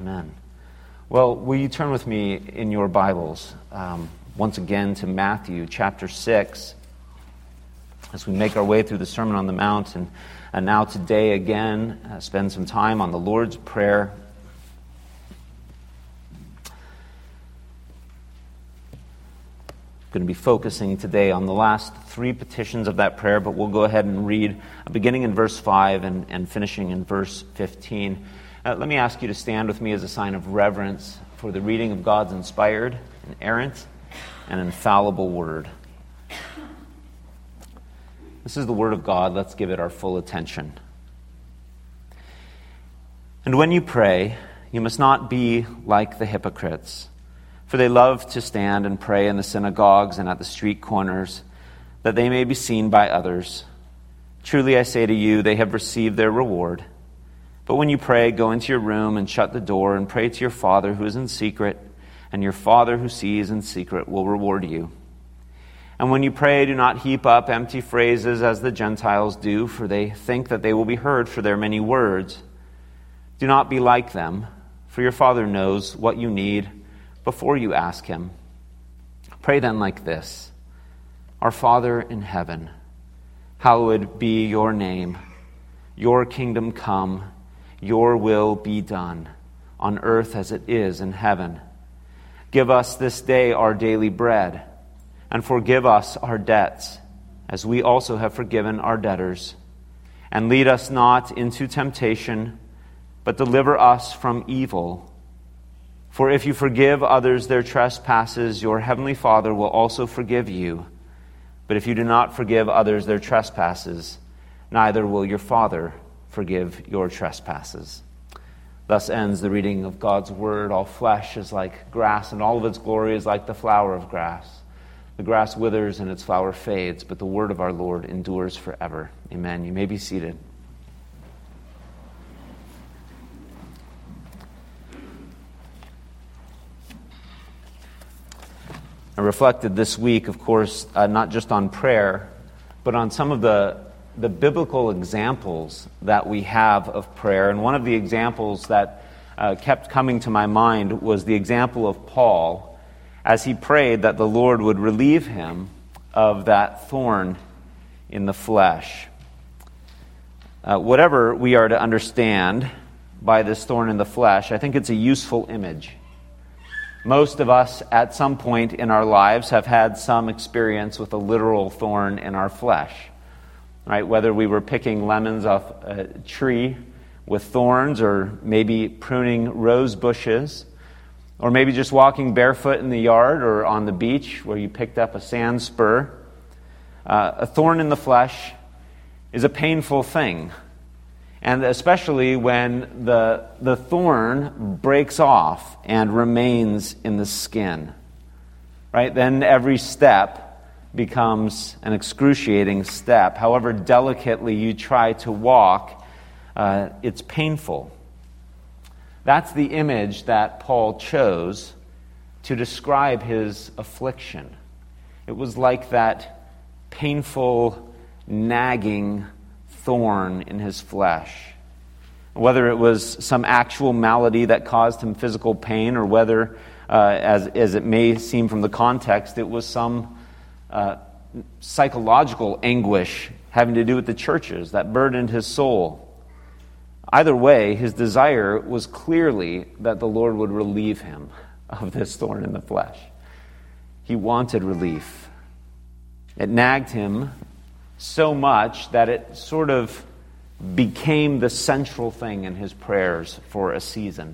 Amen. Well, will you turn with me in your Bibles once again to Matthew chapter 6 as we make our way through the Sermon on the Mount, and now today again spend some time on the Lord's Prayer. Going to be focusing today on the last three petitions of that prayer, but we'll go ahead and read beginning in verse 5 and finishing in verse 15. Let me ask you to stand with me as a sign of reverence for the reading of God's inspired, inerrant, and infallible Word. This is the Word of God. Let's give it our full attention. And when you pray, you must not be like the hypocrites, for they love to stand and pray in the synagogues and at the street corners, that they may be seen by others. Truly I say to you, they have received their reward. But when you pray, go into your room and shut the door and pray to your Father who is in secret, and your Father who sees in secret will reward you. And when you pray, do not heap up empty phrases as the Gentiles do, for they think that they will be heard for their many words. Do not be like them, for your Father knows what you need before you ask Him. Pray then like this: Our Father in heaven, hallowed be your name. Your kingdom come. Your will be done, on earth as it is in heaven. Give us this day our daily bread, and forgive us our debts, as we also have forgiven our debtors. And lead us not into temptation, but deliver us from evil. For if you forgive others their trespasses, your heavenly Father will also forgive you. But if you do not forgive others their trespasses, neither will your Father forgive your trespasses. Thus ends the reading of God's word. All flesh is like grass, and all of its glory is like the flower of grass. The grass withers and its flower fades, but the word of our Lord endures forever. Amen. You may be seated. I reflected this week, of course, not just on prayer, but on some of the biblical examples that we have of prayer. And one of the examples that kept coming to my mind was the example of Paul as he prayed that the Lord would relieve him of that thorn in the flesh. Whatever we are to understand by this thorn in the flesh, I think it's a useful image. Most of us at some point in our lives have had some experience with a literal thorn in our flesh. Right, whether we were picking lemons off a tree with thorns, or maybe pruning rose bushes, or maybe just walking barefoot in the yard or on the beach where you picked up a sand spur. A thorn in the flesh is a painful thing, and especially when the thorn breaks off and remains in the skin. Right, then every step becomes an excruciating step. However delicately you try to walk, it's painful. That's the image that Paul chose to describe his affliction. It was like that painful, nagging thorn in his flesh. Whether it was some actual malady that caused him physical pain, or whether, as it may seem from the context, it was some psychological anguish having to do with the churches that burdened his soul. Either way, his desire was clearly that the Lord would relieve him of this thorn in the flesh. He wanted relief. It nagged him so much that it sort of became the central thing in his prayers for a season.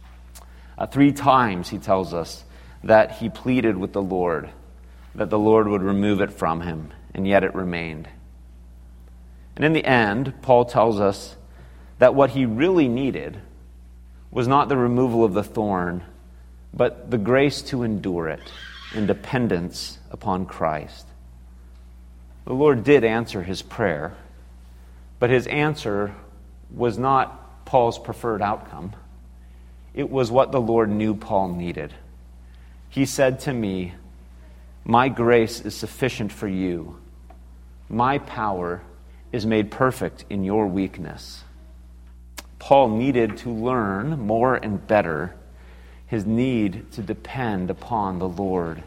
3 times, he tells us, that he pleaded with the Lord that the Lord would remove it from him, and yet it remained. And in the end, Paul tells us that what he really needed was not the removal of the thorn, but the grace to endure it in dependence upon Christ. The Lord did answer his prayer, but his answer was not Paul's preferred outcome. It was what the Lord knew Paul needed. He said to me, "My grace is sufficient for you. My power is made perfect in your weakness." Paul needed to learn more and better his need to depend upon the Lord.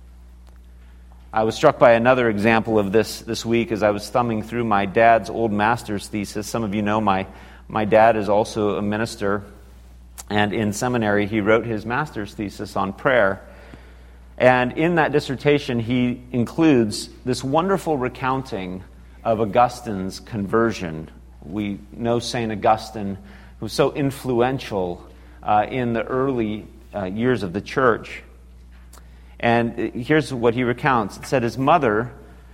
I was struck by another example of this week as I was thumbing through my dad's old master's thesis. Some of you know my dad is also a minister, and in seminary he wrote his master's thesis on prayer. And in that dissertation he includes this wonderful recounting of Augustine's conversion. We know St. Augustine, who was so influential in the early years of the church. And here's what he recounts. It said his mother's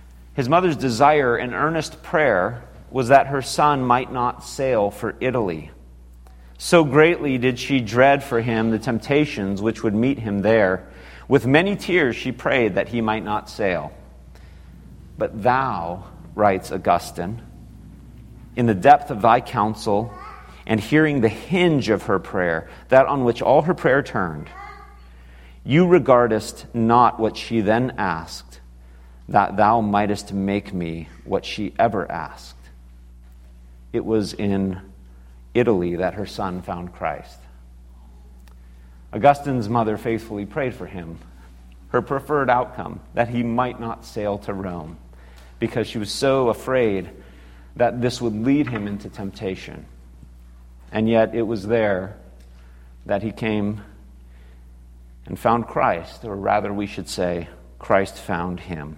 desire and earnest prayer was that her son might not sail for Italy. So greatly did she dread for him the temptations which would meet him there. With many tears she prayed that he might not sail. But thou, writes Augustine, in the depth of thy counsel and hearing the hinge of her prayer, that on which all her prayer turned, you regardest not what she then asked, that thou mightest make me what she ever asked. It was in Italy that her son found Christ. Augustine's mother faithfully prayed for him, her preferred outcome, that he might not sail to Rome, because she was so afraid that this would lead him into temptation. And yet it was there that he came and found Christ, or rather we should say, Christ found him.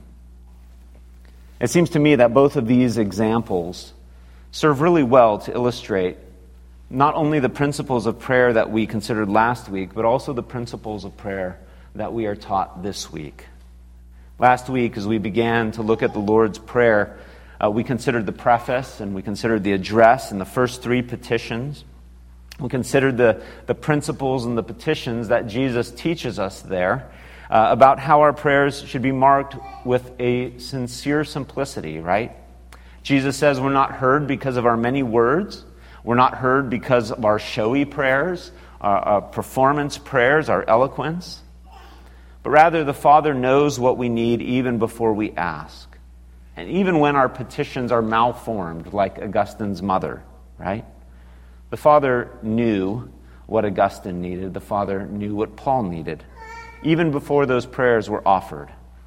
It seems to me that both of these examples serve really well to illustrate not only the principles of prayer that we considered last week, but also the principles of prayer that we are taught this week. Last week, as we began to look at the Lord's Prayer, we considered the preface and we considered the address and the first three petitions. We considered the principles and the petitions that Jesus teaches us there about how our prayers should be marked with a sincere simplicity, right? Jesus says we're not heard because of our many words. We're not heard because of our showy prayers, our performance prayers, our eloquence. But rather, the Father knows what we need even before we ask. And even when our petitions are malformed, like Augustine's mother, right? The Father knew what Augustine needed. The Father knew what Paul needed, even before those prayers were offered.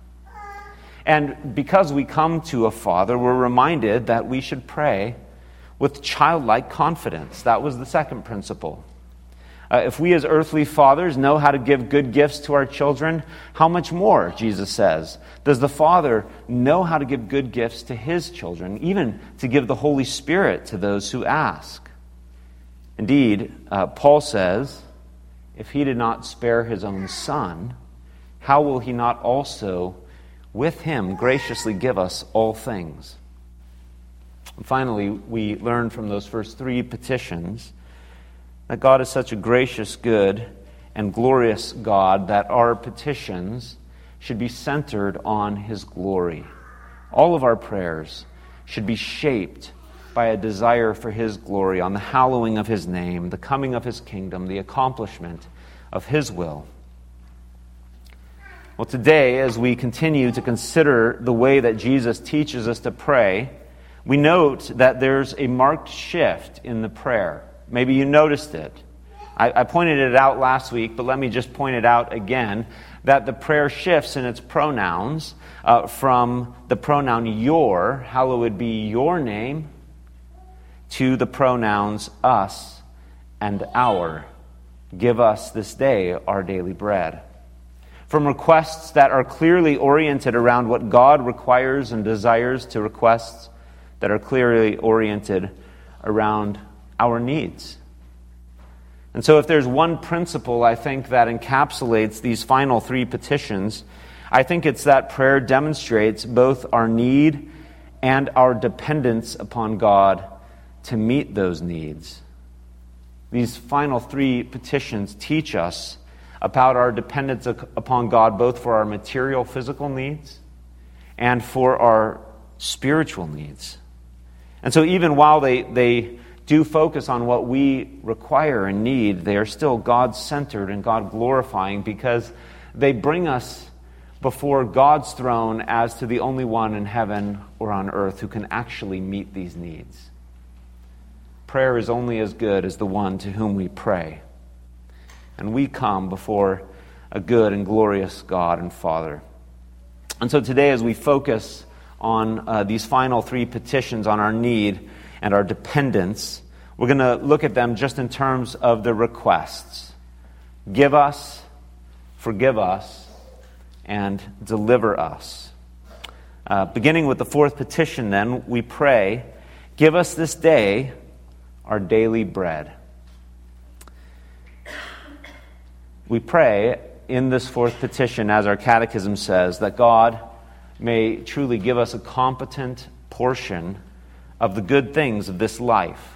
And because we come to a Father, we're reminded that we should pray with childlike confidence. That was the second principle. If we as earthly fathers know how to give good gifts to our children, how much more, Jesus says, does the Father know how to give good gifts to his children, even to give the Holy Spirit to those who ask? Indeed, Paul says, if he did not spare his own Son, how will he not also with him graciously give us all things? And finally, we learn from those first three petitions that God is such a gracious, good, and glorious God that our petitions should be centered on his glory. All of our prayers should be shaped by a desire for his glory, on the hallowing of his name, the coming of his kingdom, the accomplishment of his will. Well, today, as we continue to consider the way that Jesus teaches us to pray, we note that there's a marked shift in the prayer. Maybe you noticed it. I pointed it out last week, but let me just point it out again, that the prayer shifts in its pronouns from the pronoun your, hallowed be your name, to the pronouns us and our. Give us this day our daily bread. From requests that are clearly oriented around what God requires and desires to requests that are clearly oriented around our needs. And so if there's one principle, I think, that encapsulates these final three petitions, I think it's that prayer demonstrates both our need and our dependence upon God to meet those needs. These final three petitions teach us about our dependence upon God, both for our material, physical needs and for our spiritual needs. And so even while they do focus on what we require and need, they are still God-centered and God-glorifying because they bring us before God's throne as to the only one in heaven or on earth who can actually meet these needs. prayer is only as good as the one to whom we pray. And we come before a good and glorious God and Father. And so today, as we focus on these final three petitions on our need and our dependence, we're going to look at them just in terms of the requests. Give us, forgive us, and deliver us. Beginning with the fourth petition, then, we pray, give us this day our daily bread. We pray in this fourth petition, as our catechism says, that God may truly give us a competent portion of the good things of this life.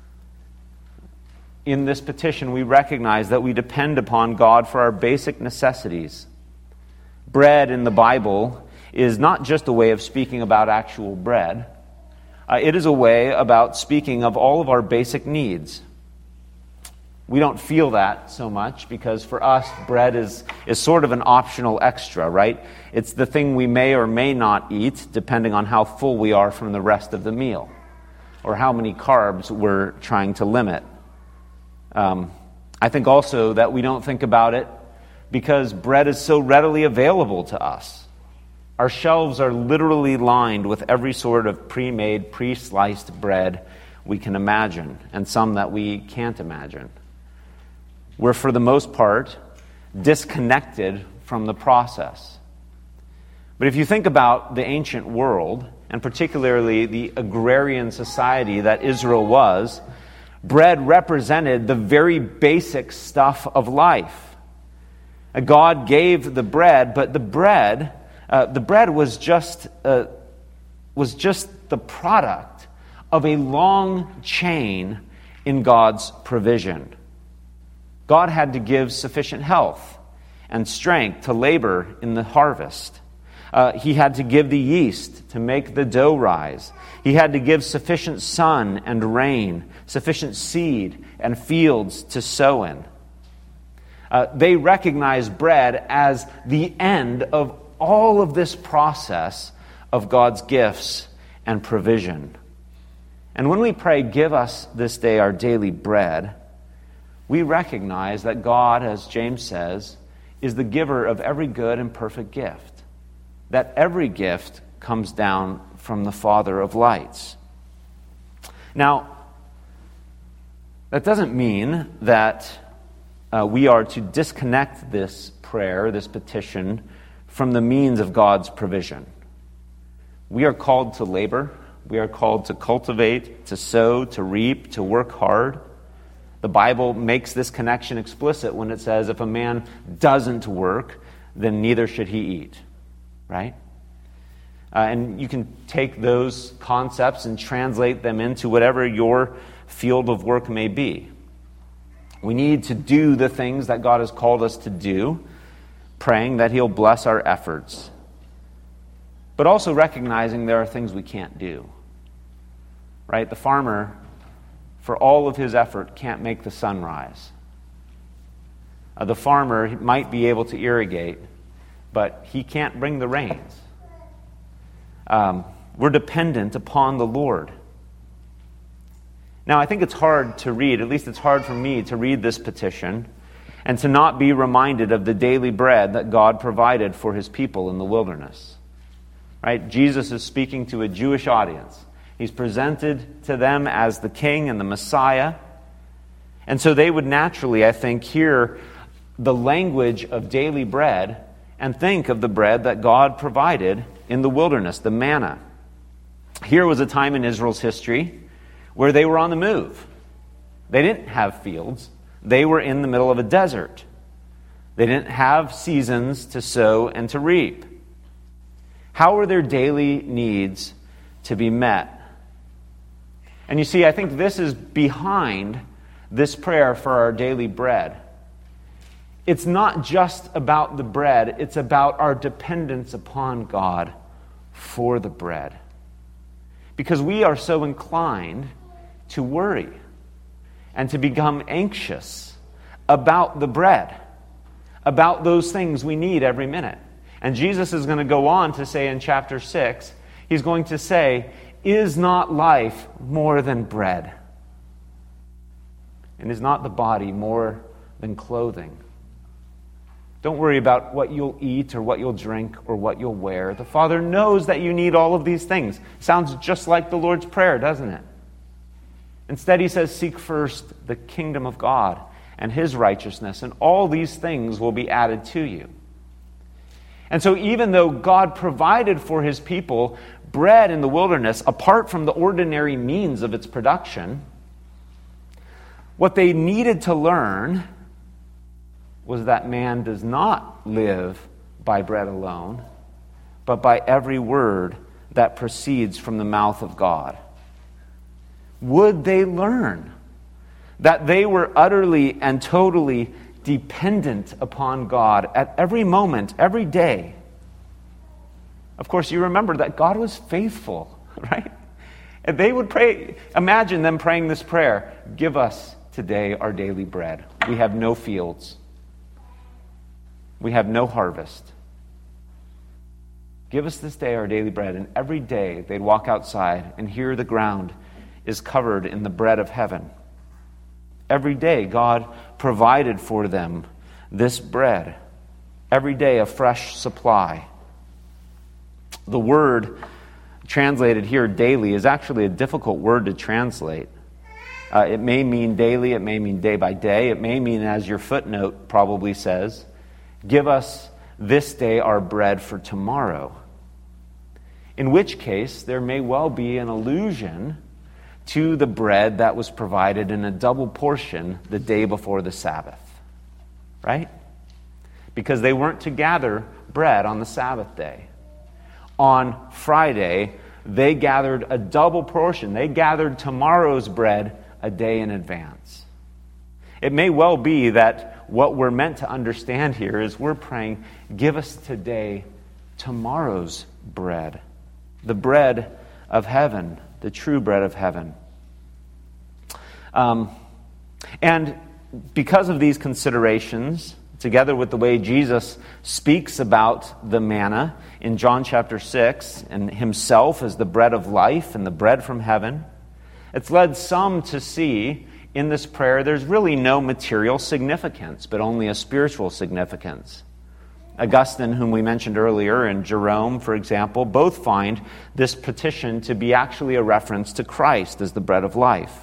In this petition, we recognize that we depend upon God for our basic necessities. Bread in the Bible is not just a way of speaking about actual bread. It is a way about speaking of all of our basic needs. We don't feel that so much because for us, bread is sort of an optional extra, right? It's the thing we may or may not eat depending on how full we are from the rest of the meal or how many carbs we're trying to limit. I think also that we don't think about it because bread is so readily available to us. Our shelves are literally lined with every sort of pre-made, pre-sliced bread we can imagine, and some that we can't imagine. We're, for the most part, disconnected from the process. But if you think about the ancient world, and particularly the agrarian society that Israel was, bread represented the very basic stuff of life. God gave the bread, but the bread was just the product of a long chain in God's provision. God had to give sufficient health and strength to labor in the harvest. He had to give the yeast to make the dough rise. He had to give sufficient sun and rain, sufficient seed and fields to sow in. They recognized bread as the end of all of this process of God's gifts and provision. And when we pray, give us this day our daily bread, we recognize that God, as James says, is the giver of every good and perfect gift. That every gift comes down from the Father of lights. Now, that doesn't mean that we are to disconnect this prayer, this petition, from the means of God's provision. We are called to labor. We are called to cultivate, to sow, to reap, to work hard. The Bible makes this connection explicit when it says if a man doesn't work, then neither should he eat. Right? And you can take those concepts and translate them into whatever your field of work may be. We need to do the things that God has called us to do, praying that He'll bless our efforts, but also recognizing there are things we can't do. Right? The farmer, for all of his effort, can't make the sun rise. The farmer might be able to irrigate, but he can't bring the rains. We're dependent upon the Lord. Now, I think it's hard to read, at least it's hard for me to read this petition, and to not be reminded of the daily bread that God provided for His people in the wilderness. Right? Jesus is speaking to a Jewish audience. He's presented to them as the King and the Messiah. And so they would naturally, I think, hear the language of daily bread and think of the bread that God provided in the wilderness, the manna. Here was a time in Israel's history where they were on the move. They didn't have fields. They were in the middle of a desert. They didn't have seasons to sow and to reap. How were their daily needs to be met? And you see, I think this is behind this prayer for our daily bread. It's not just about the bread, it's about our dependence upon God for the bread. Because we are so inclined to worry and to become anxious about the bread, about those things we need every minute. And Jesus is going to go on to say in chapter 6, He's going to say, "Is not life more than bread?" And is not the body more than clothing? Don't worry about what you'll eat or what you'll drink or what you'll wear. The Father knows that you need all of these things. Sounds just like the Lord's Prayer, doesn't it? Instead, he says, seek first the kingdom of God and his righteousness, and all these things will be added to you. And so even though God provided for his people bread in the wilderness, apart from the ordinary means of its production, what they needed to learn was that man does not live by bread alone, but by every word that proceeds from the mouth of God. Would they learn that they were utterly and totally dependent upon God at every moment, every day? Of course, you remember that God was faithful, right? And they would pray. Imagine them praying this prayer: give us today our daily bread. We have no fields. We have no harvest. Give us this day our daily bread. And every day they'd walk outside, and here the ground is covered in the bread of heaven. Every day God provided for them this bread. Every day a fresh supply. The word translated here, daily, is actually a difficult word to translate. It may mean daily, it may mean day by day, it may mean, as your footnote probably says, give us this day our bread for tomorrow. In which case, there may well be an allusion to the bread that was provided in a double portion the day before the Sabbath. Right? Because they weren't to gather bread on the Sabbath day. On Friday, they gathered a double portion. They gathered tomorrow's bread a day in advance. It may well be that what we're meant to understand here is we're praying, give us today tomorrow's bread. The bread of heaven, the true bread of heaven. And because of these considerations, together with the way Jesus speaks about the manna in John chapter 6 and himself as the bread of life and the bread from heaven, it's led some to see in this prayer there's really no material significance, but only a spiritual significance. Augustine, whom we mentioned earlier, and Jerome, for example, both find this petition to be actually a reference to Christ as the bread of life.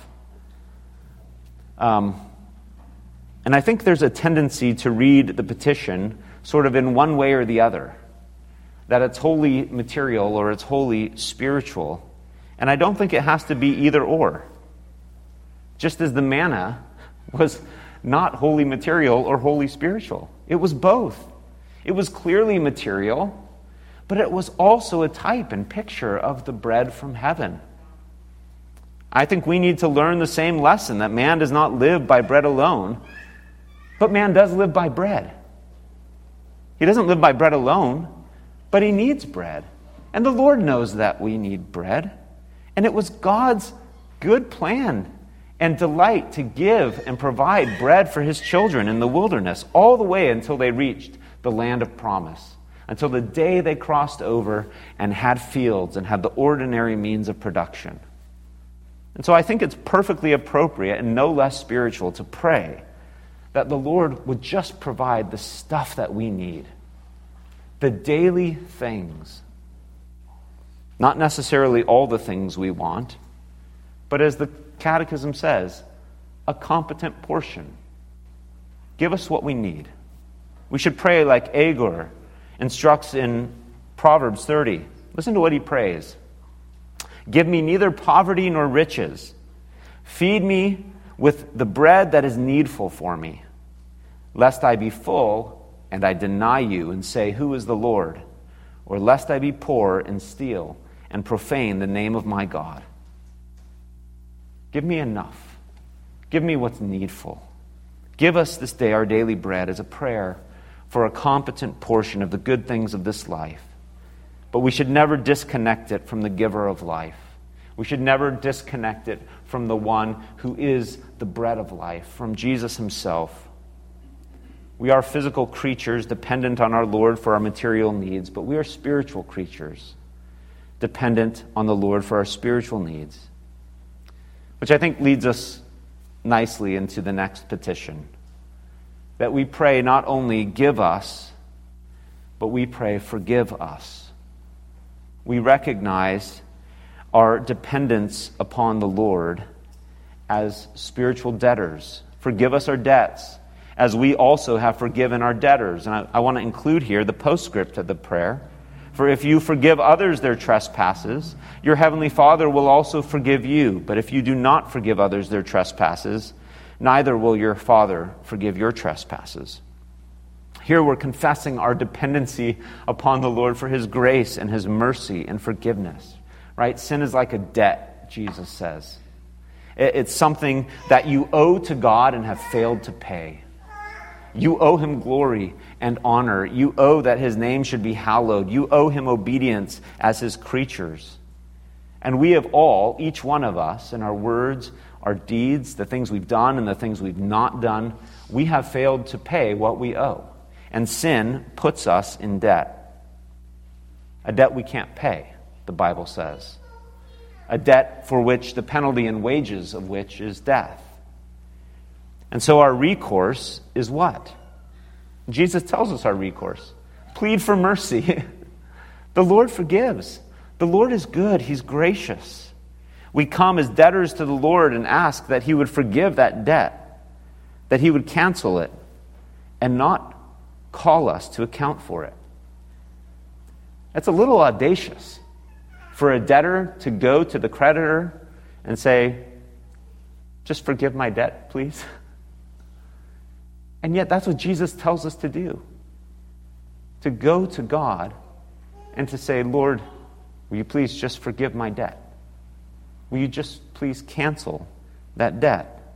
And I think there's a tendency to read the petition sort of in one way or the other, that it's wholly material or it's wholly spiritual. And I don't think it has to be either or. Just as the manna was not wholly material or wholly spiritual. It was both. It was clearly material, but it was also a type and picture of the bread from heaven. I think we need to learn the same lesson, that man does not live by bread alone, but man does live by bread. He doesn't live by bread alone, but he needs bread. And the Lord knows that we need bread. And it was God's good plan and delight to give and provide bread for his children in the wilderness, all the way until they reached the land of promise, until the day they crossed over and had fields and had the ordinary means of production. And so I think it's perfectly appropriate and no less spiritual to pray that the Lord would just provide the stuff that we need, the daily things. Not necessarily all the things we want, but as the Catechism says, a competent portion. Give us what we need. We should pray like Agur instructs in Proverbs 30. Listen to what he prays. Give me neither poverty nor riches. Feed me with the bread that is needful for me, lest I be full and I deny you and say, who is the Lord? Or lest I be poor and steal and profane the name of my God. Give me enough. Give me what's needful. Give us this day our daily bread as a prayer for a competent portion of the good things of this life. But we should never disconnect it from the giver of life. We should never disconnect it from the one who is the bread of life, from Jesus himself. We are physical creatures dependent on our Lord for our material needs, but we are spiritual creatures dependent on the Lord for our spiritual needs. Which I think leads us nicely into the next petition. That we pray not only give us, but we pray forgive us. We recognize our dependence upon the Lord as spiritual debtors. Forgive us our debts, as we also have forgiven our debtors. And I want to include here the postscript of the prayer. For if you forgive others their trespasses, your heavenly Father will also forgive you. But if you do not forgive others their trespasses, neither will your Father forgive your trespasses. Here we're confessing our dependency upon the Lord for His grace and His mercy and forgiveness. Right? Sin is like a debt, Jesus says. It's something that you owe to God and have failed to pay. You owe Him glory and honor. You owe that His name should be hallowed. You owe Him obedience as His creatures. And we have all, each one of us, in our words, our deeds, the things we've done and the things we've not done, we have failed to pay what we owe. And sin puts us in debt. A debt we can't pay, the Bible says. A debt for which the penalty and wages of which is death. And so our recourse is what? Jesus tells us our recourse. Plead for mercy. The Lord forgives. The Lord is good. He's gracious. We come as debtors to the Lord and ask that He would forgive that debt, that He would cancel it, and not call us to account for it. That's a little audacious for a debtor to go to the creditor and say, just forgive my debt, please. And yet that's what Jesus tells us to do. To go to God and to say, Lord, will you please just forgive my debt? Will you just please cancel that debt?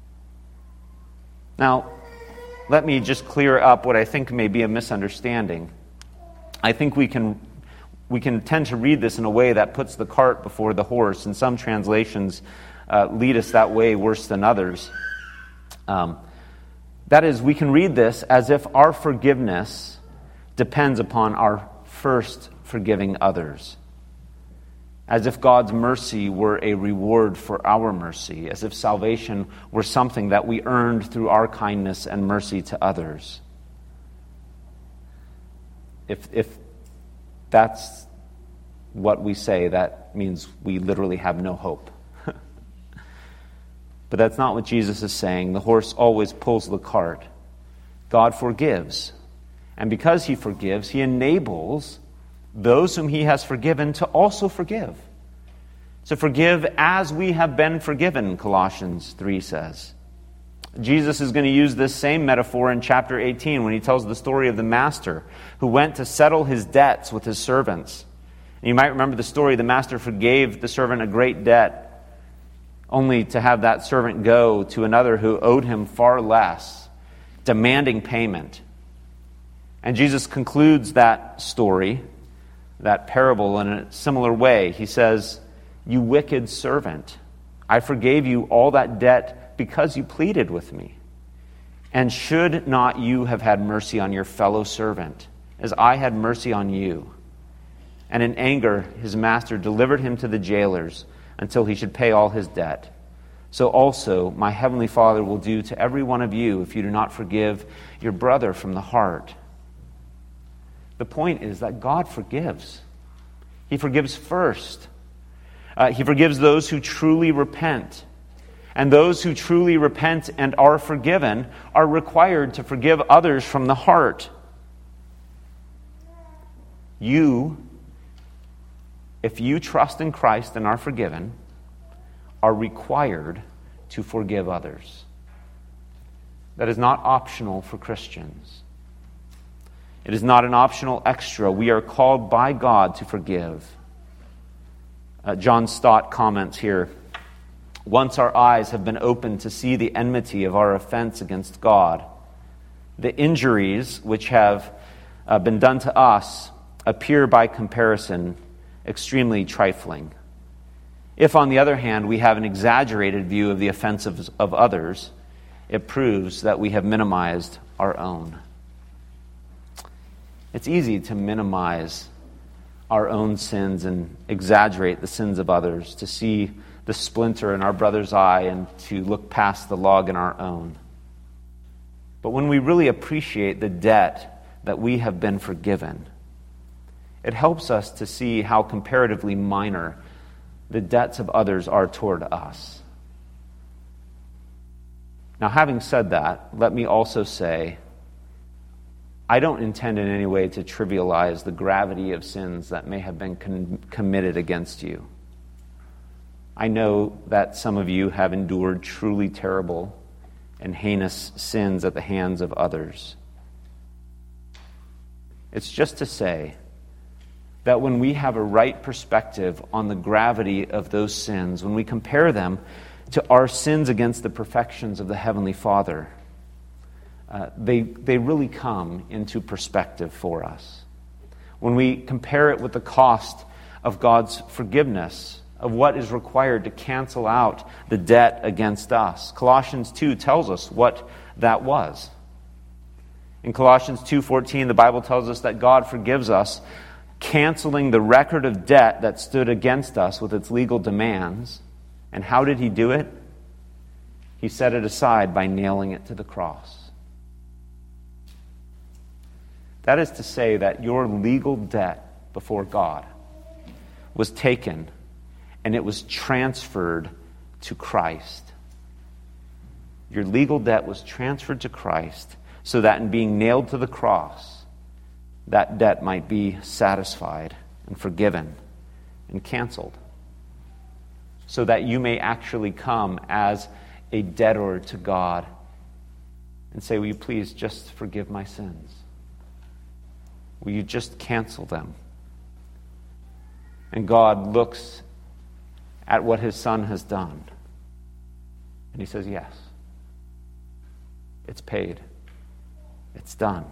Now, let me just clear up what I think may be a misunderstanding. I think we can tend to read this in a way that puts the cart before the horse, and some translations lead us that way worse than others. That is, we can read this as if our forgiveness depends upon our first forgiving others. As if God's mercy were a reward for our mercy. As if salvation were something that we earned through our kindness and mercy to others. If that's what we say, that means we literally have no hope. But that's not what Jesus is saying. The horse always pulls the cart. God forgives. And because He forgives, He enables those whom He has forgiven to also forgive. So forgive as we have been forgiven, Colossians 3 says. Jesus is going to use this same metaphor in chapter 18 when He tells the story of the master who went to settle his debts with his servants. And you might remember the story. The master forgave the servant a great debt, only to have that servant go to another who owed him far less, demanding payment. And Jesus concludes that story, that parable, in a similar way. He says, "You wicked servant, I forgave you all that debt because you pleaded with me. And should not you have had mercy on your fellow servant, as I had mercy on you?" And in anger, his master delivered him to the jailers until he should pay all his debt. So also my heavenly Father will do to every one of you if you do not forgive your brother from the heart. The point is that God forgives. He forgives first. He forgives those who truly repent. And those who truly repent and are forgiven are required to forgive others from the heart. If you trust in Christ and are forgiven, are required to forgive others. That is not optional for Christians. It is not an optional extra. We are called by God to forgive. John Stott comments here, "Once our eyes have been opened to see the enmity of our offense against God, the injuries which have been done to us appear by comparison extremely trifling. If, on the other hand, we have an exaggerated view of the offenses of others, it proves that we have minimized our own." It's easy to minimize our own sins and exaggerate the sins of others, to see the splinter in our brother's eye and to look past the log in our own. But when we really appreciate the debt that we have been forgiven, it helps us to see how comparatively minor the debts of others are toward us. Now, having said that, let me also say, I don't intend in any way to trivialize the gravity of sins that may have been committed against you. I know that some of you have endured truly terrible and heinous sins at the hands of others. It's just to say that when we have a right perspective on the gravity of those sins, when we compare them to our sins against the perfections of the Heavenly Father, they really come into perspective for us. When we compare it with the cost of God's forgiveness, of what is required to cancel out the debt against us. Colossians 2 tells us what that was. In Colossians 2:14, the Bible tells us that God forgives us, canceling the record of debt that stood against us with its legal demands. And how did he do it? He set it aside by nailing it to the cross. That is to say that your legal debt before God was taken and it was transferred to Christ. Your legal debt was transferred to Christ so that in being nailed to the cross, that debt might be satisfied and forgiven and canceled, so that you may actually come as a debtor to God and say, will you please just forgive my sins? Will you just cancel them? And God looks at what his Son has done, and he says, yes, it's paid. It's done.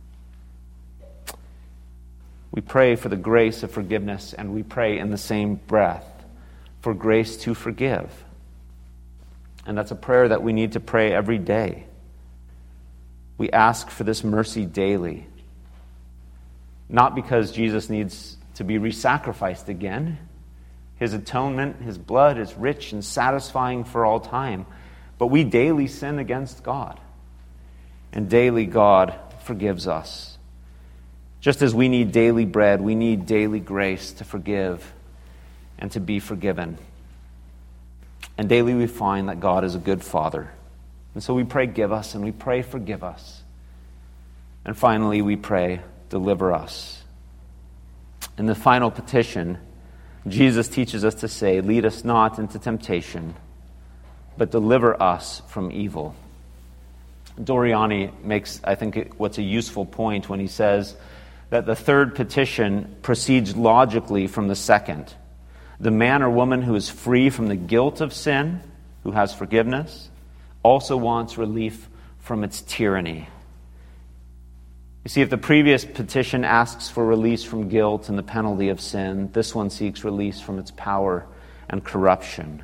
We pray for the grace of forgiveness, and we pray in the same breath for grace to forgive. And that's a prayer that we need to pray every day. We ask for this mercy daily, not because Jesus needs to be re-sacrificed again. His atonement, his blood is rich and satisfying for all time. But we daily sin against God. And daily God forgives us. Just as we need daily bread, we need daily grace to forgive and to be forgiven. And daily we find that God is a good Father. And so we pray, give us, and we pray, forgive us. And finally we pray, deliver us. In the final petition, Jesus teaches us to say, lead us not into temptation, but deliver us from evil. Doriani makes, I think, what's a useful point when he says that the third petition proceeds logically from the second. The man or woman who is free from the guilt of sin, who has forgiveness, also wants relief from its tyranny. You see, if the previous petition asks for release from guilt and the penalty of sin, this one seeks release from its power and corruption.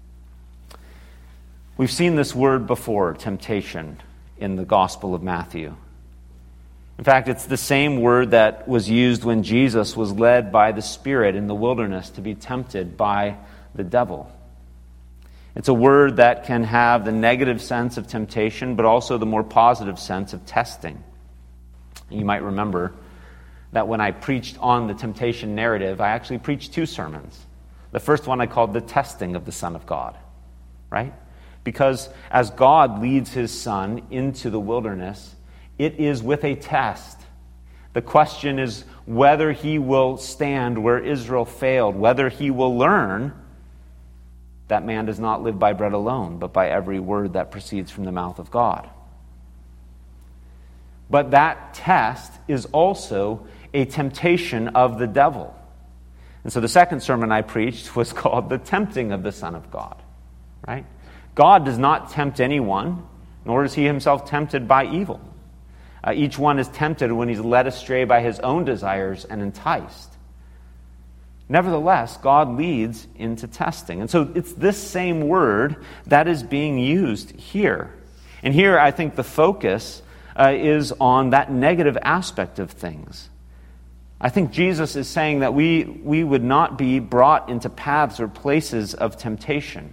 We've seen this word before, temptation, in the Gospel of Matthew. In fact, it's the same word that was used when Jesus was led by the Spirit in the wilderness to be tempted by the devil. It's a word that can have the negative sense of temptation, but also the more positive sense of testing. You might remember that when I preached on the temptation narrative, I actually preached 2 sermons. The first one I called The Testing of the Son of God, right? Because as God leads his Son into the wilderness, it is with a test. The question is whether he will stand where Israel failed, whether he will learn that man does not live by bread alone, but by every word that proceeds from the mouth of God. But that test is also a temptation of the devil. And so the second sermon I preached was called The Tempting of the Son of God, right? God does not tempt anyone, nor is he himself tempted by evil. Each one is tempted when he's led astray by his own desires and enticed. Nevertheless, God leads into testing. And so it's this same word that is being used here. And here I think the focus is on that negative aspect of things. I think Jesus is saying that we would not be brought into paths or places of temptation.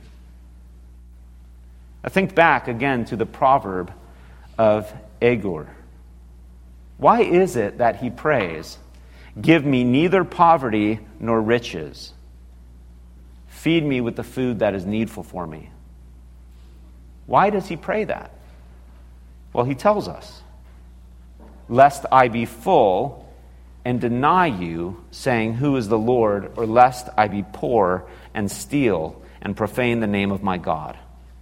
I think back again to the proverb of Agur. Why is it that he prays, "Give me neither poverty nor riches. Feed me with the food that is needful for me"? Why does he pray that? Well, he tells us, "Lest I be full and deny you, saying, 'Who is the Lord?' or lest I be poor and steal and profane the name of my God."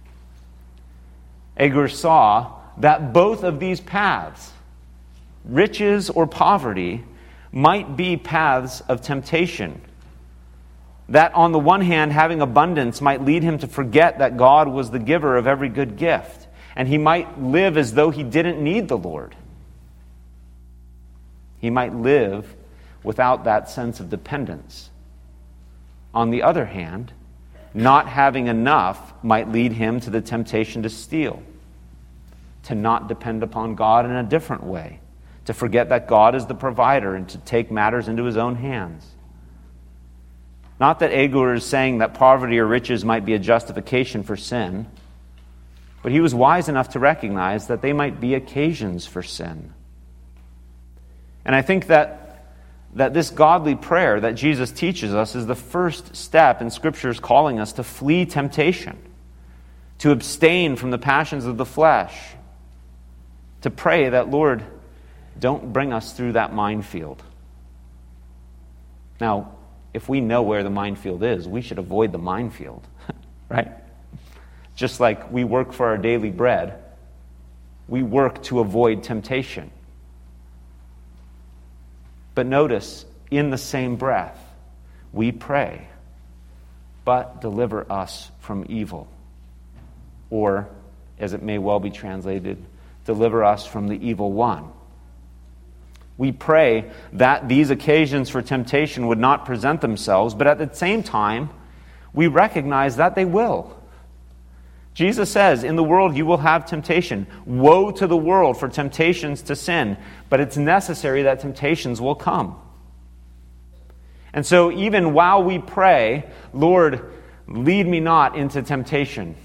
Agur saw that both of these paths, riches or poverty, might be paths of temptation. That on the one hand, having abundance might lead him to forget that God was the giver of every good gift, and he might live as though he didn't need the Lord. He might live without that sense of dependence. On the other hand, not having enough might lead him to the temptation to steal, to not depend upon God in a different way, to forget that God is the provider and to take matters into his own hands. Not that Agur is saying that poverty or riches might be a justification for sin, but he was wise enough to recognize that they might be occasions for sin. And I think that this godly prayer that Jesus teaches us is the first step in Scripture's calling us to flee temptation, to abstain from the passions of the flesh, to pray that, "Lord, don't bring us through that minefield." Now, if we know where the minefield is, we should avoid the minefield, right? Just like we work for our daily bread, we work to avoid temptation. But notice, in the same breath, we pray, "But deliver us from evil." Or, as it may well be translated, "Deliver us from the evil one." We pray that these occasions for temptation would not present themselves, but at the same time, we recognize that they will. Jesus says, "In the world you will have temptation. Woe to the world for temptations to sin." But it's necessary that temptations will come. And so even while we pray, "Lord, lead me not into temptation,"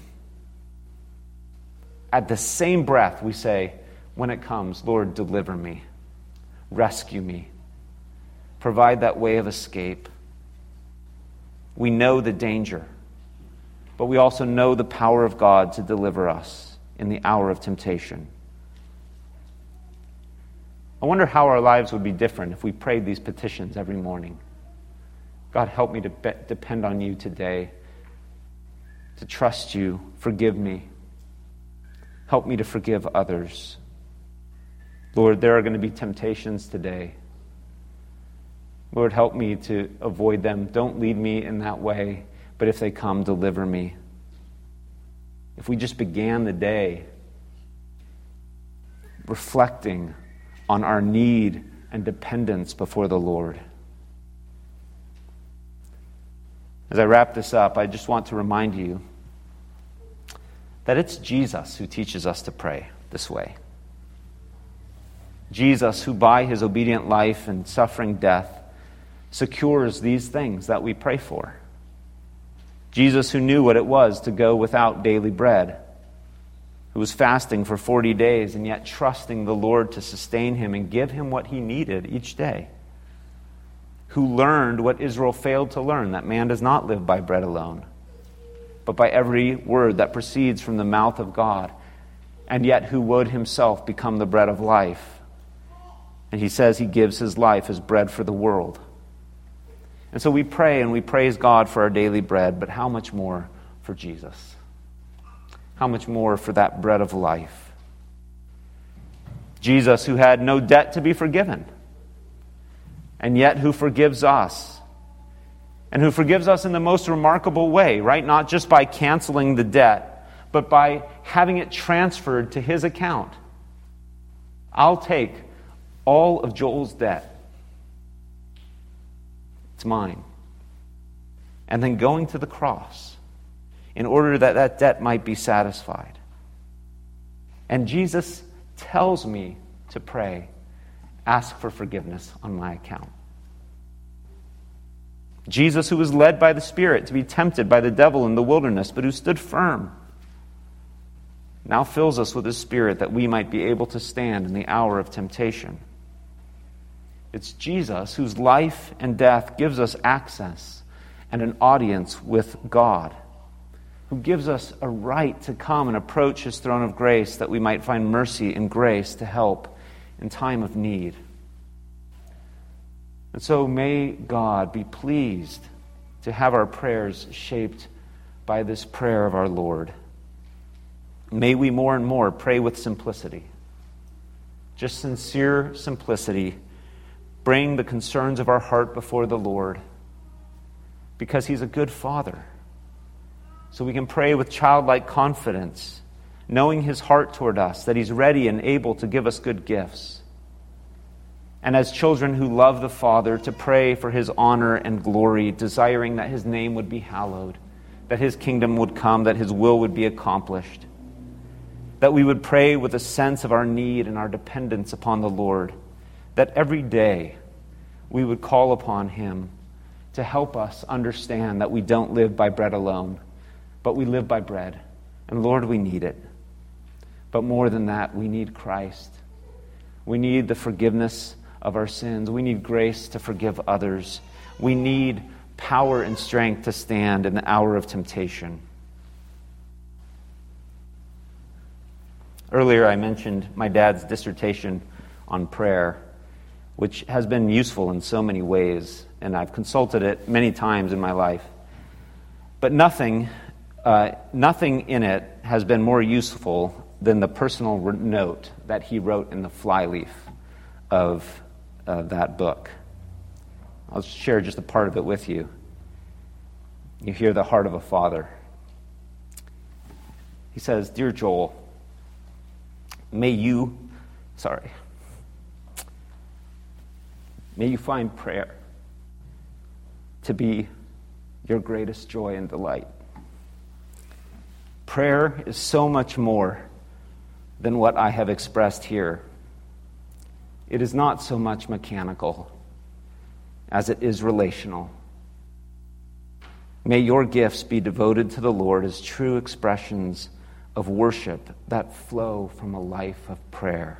at the same breath we say, when it comes, "Lord, deliver me. Rescue me. Provide that way of escape." We know the danger, but we also know the power of God to deliver us in the hour of temptation. I wonder how our lives would be different if we prayed these petitions every morning. "God, help me to depend on you today, to trust you. Forgive me. Help me to forgive others. Lord, there are going to be temptations today. Lord, help me to avoid them. Don't lead me in that way, but if they come, deliver me." If we just began the day reflecting on our need and dependence before the Lord. As I wrap this up, I just want to remind you that it's Jesus who teaches us to pray this way. Jesus, who by his obedient life and suffering death secures these things that we pray for. Jesus, who knew what it was to go without daily bread, who was fasting for 40 days and yet trusting the Lord to sustain him and give him what he needed each day, who learned what Israel failed to learn, that man does not live by bread alone, but by every word that proceeds from the mouth of God, and yet who would himself become the bread of life. And he says he gives his life as bread for the world. And so we pray and we praise God for our daily bread, but how much more for Jesus? How much more for that bread of life? Jesus, who had no debt to be forgiven, and yet who forgives us. And who forgives us in the most remarkable way, right? Not just by canceling the debt, but by having it transferred to his account. I'll take all of Joel's debt. It's mine. And then going to the cross in order that that debt might be satisfied. And Jesus tells me to pray, "Ask for forgiveness on my account." Jesus, who was led by the Spirit to be tempted by the devil in the wilderness, but who stood firm, now fills us with His Spirit that we might be able to stand in the hour of temptation. It's Jesus whose life and death gives us access and an audience with God, who gives us a right to come and approach His throne of grace that we might find mercy and grace to help in time of need. And so may God be pleased to have our prayers shaped by this prayer of our Lord. May we more and more pray with simplicity. Just sincere simplicity. Bring the concerns of our heart before the Lord, because He's a good Father. So we can pray with childlike confidence, knowing His heart toward us, that He's ready and able to give us good gifts. And as children who love the Father, to pray for His honor and glory, desiring that His name would be hallowed, that His kingdom would come, that His will would be accomplished. That we would pray with a sense of our need and our dependence upon the Lord, that every day we would call upon Him to help us understand that we don't live by bread alone, but we live by bread. And Lord, we need it. But more than that, we need Christ. We need the forgiveness of our sins. We need grace to forgive others. We need power and strength to stand in the hour of temptation. Earlier I mentioned my dad's dissertation on prayer, which has been useful in so many ways, and I've consulted it many times in my life. But nothing in it has been more useful than the personal note that he wrote in the flyleaf of that book. I'll share just a part of it with you. You hear the heart of a father. He says, "Dear Joel, may you find prayer to be your greatest joy and delight. Prayer is so much more than what I have expressed here. It is not so much mechanical as it is relational. May your gifts be devoted to the Lord as true expressions of worship that flow from a life of prayer.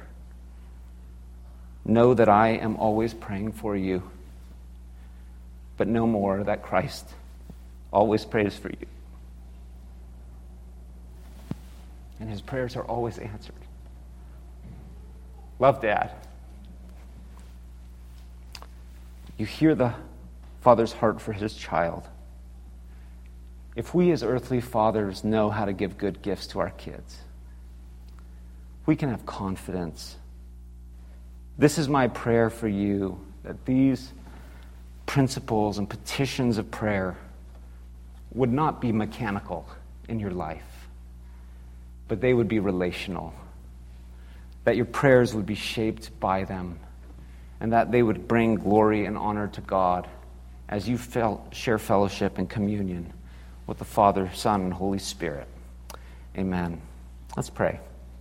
Know that I am always praying for you, but no more that Christ always prays for you. And His prayers are always answered." Love, Dad. You hear the Father's heart for His child. If we as earthly fathers know how to give good gifts to our kids, we can have confidence. This is my prayer for you, that these principles and petitions of prayer would not be mechanical in your life, but they would be relational, that your prayers would be shaped by them, and that they would bring glory and honor to God as you share fellowship and communion with the Father, Son, and Holy Spirit. Amen. Let's pray.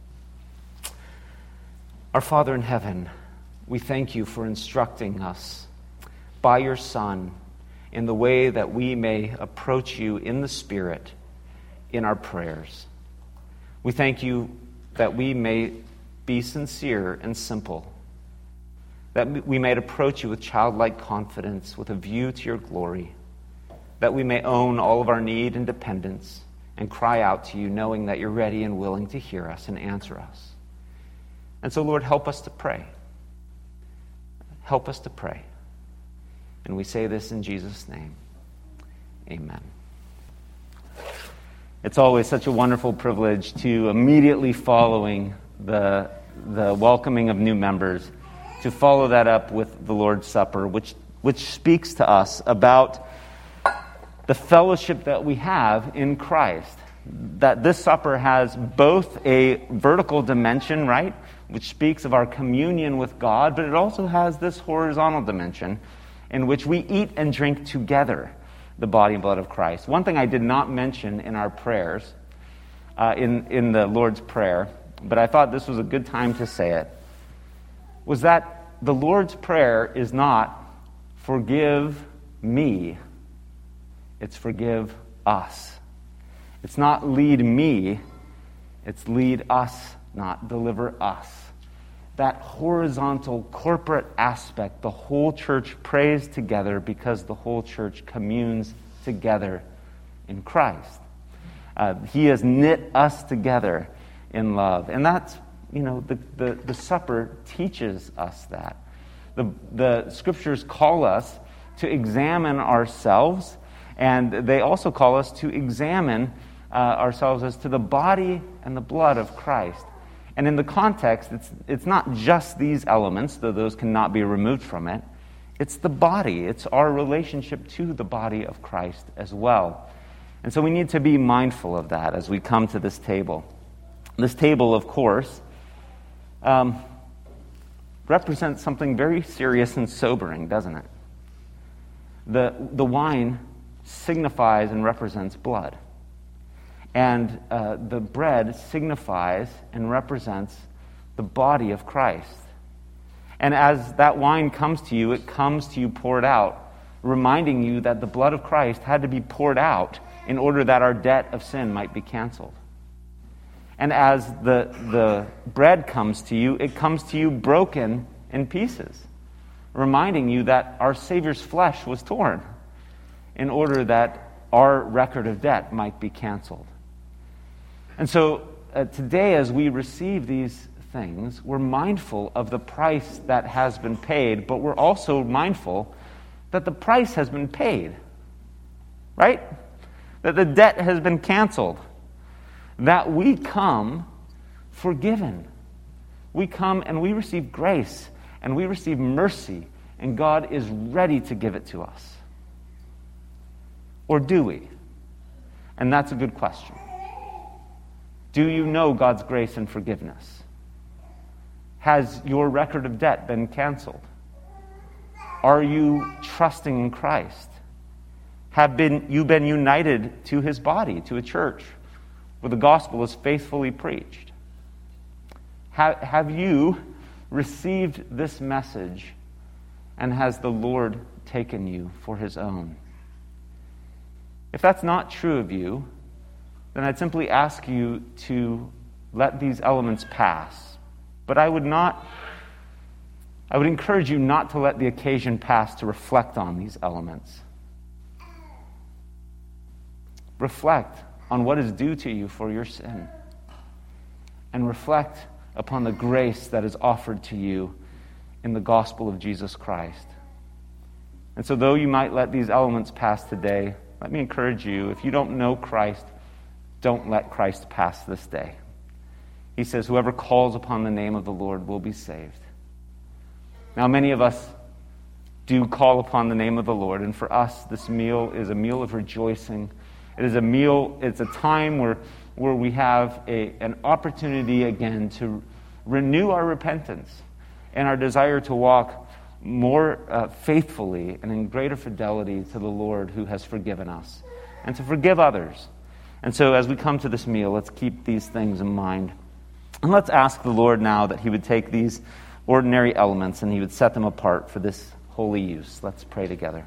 Our Father in heaven, we thank you for instructing us by your Son in the way that we may approach you in the Spirit in our prayers. We thank you that we may be sincere and simple, that we may approach you with childlike confidence, with a view to your glory, that we may own all of our need and dependence and cry out to you, knowing that you're ready and willing to hear us and answer us. And so, Lord, help us to pray. Help us to pray. And we say this in Jesus' name. Amen. It's always such a wonderful privilege to, immediately following the welcoming of new members, to follow that up with the Lord's Supper, which speaks to us about the fellowship that we have in Christ. That this supper has both a vertical dimension, right, which speaks of our communion with God, but it also has this horizontal dimension in which we eat and drink together the body and blood of Christ. One thing I did not mention in our prayers, in the Lord's Prayer, but I thought this was a good time to say it, was that the Lord's Prayer is not "forgive me It's forgive us. It's not lead me, it's lead us, not deliver us. That horizontal corporate aspect, the whole church prays together because the whole church communes together in Christ. He has knit us together in love. And that's, the supper teaches us that. The scriptures call us to examine ourselves, and they also call us to examine ourselves as to the body and the blood of Christ. And in the context, it's not just these elements, though those cannot be removed from it. It's the body. It's our relationship to the body of Christ as well. And so we need to be mindful of that as we come to this table. This table, of course, represents something very serious and sobering, doesn't it? The wine signifies and represents blood. And the bread signifies and represents the body of Christ. And as that wine comes to you, it comes to you poured out, reminding you that the blood of Christ had to be poured out in order that our debt of sin might be canceled. And as the bread comes to you, it comes to you broken in pieces, reminding you that our Savior's flesh was torn in order that our record of debt might be canceled. And so today, as we receive these things, we're mindful of the price that has been paid, but we're also mindful that the price has been paid, right? That the debt has been canceled, that we come forgiven. We come and we receive grace, and we receive mercy, and God is ready to give it to us. Or do we? And that's a good question. Do you know God's grace and forgiveness? Has your record of debt been canceled? Are you trusting in Christ? Have you been united to his body, to a church, where the gospel is faithfully preached? Have you received this message, and has the Lord taken you for his own? If that's not true of you, then I'd simply ask you to let these elements pass. But I would encourage you not to let the occasion pass to reflect on these elements. Reflect on what is due to you for your sin. And reflect upon the grace that is offered to you in the gospel of Jesus Christ. And so though you might let these elements pass today, let me encourage you, if you don't know Christ, don't let Christ pass this day. He says, whoever calls upon the name of the Lord will be saved. Now, many of us do call upon the name of the Lord, and for us, this meal is a meal of rejoicing. It's a time where we have an opportunity again to renew our repentance and our desire to walk more faithfully and in greater fidelity to the Lord who has forgiven us, and to forgive others. And so as we come to this meal, let's keep these things in mind. And let's ask the Lord now that he would take these ordinary elements and he would set them apart for this holy use. Let's pray together.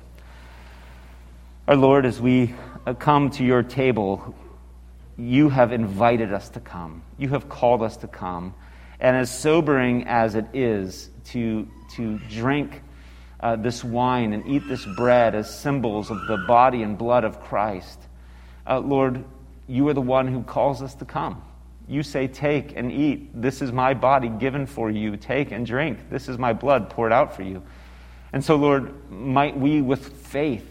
Our Lord, as we come to your table, you have invited us to come. You have called us to come. And as sobering as it is to drink this wine and eat this bread as symbols of the body and blood of Christ, Lord, you are the one who calls us to come. You say, take and eat. This is my body given for you. Take and drink. This is my blood poured out for you. And so, Lord, might we with faith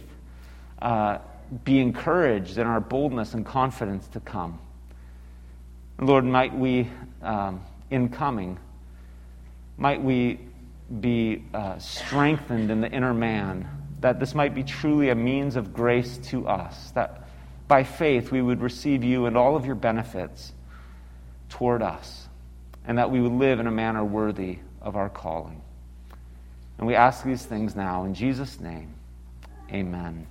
be encouraged in our boldness and confidence to come. Lord, might we, in coming, might we be strengthened in the inner man, that this might be truly a means of grace to us, that by faith we would receive you and all of your benefits toward us, and that we would live in a manner worthy of our calling. And we ask these things now in Jesus' name. Amen.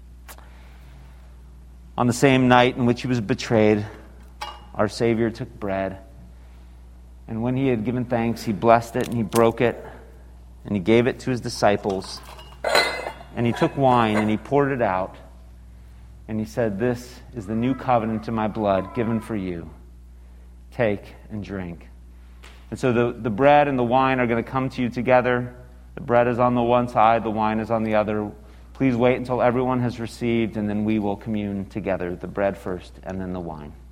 On the same night in which he was betrayed, our Savior took bread, and when he had given thanks, he blessed it and he broke it, and he gave it to his disciples. And he took wine and he poured it out, And he said, "This is the new covenant in my blood given for you. Take and drink." And so the bread and the wine are going to come to you together. The bread is on the one side, the wine is on the other. Please wait until everyone has received, and then we will commune together, the bread first and then the wine.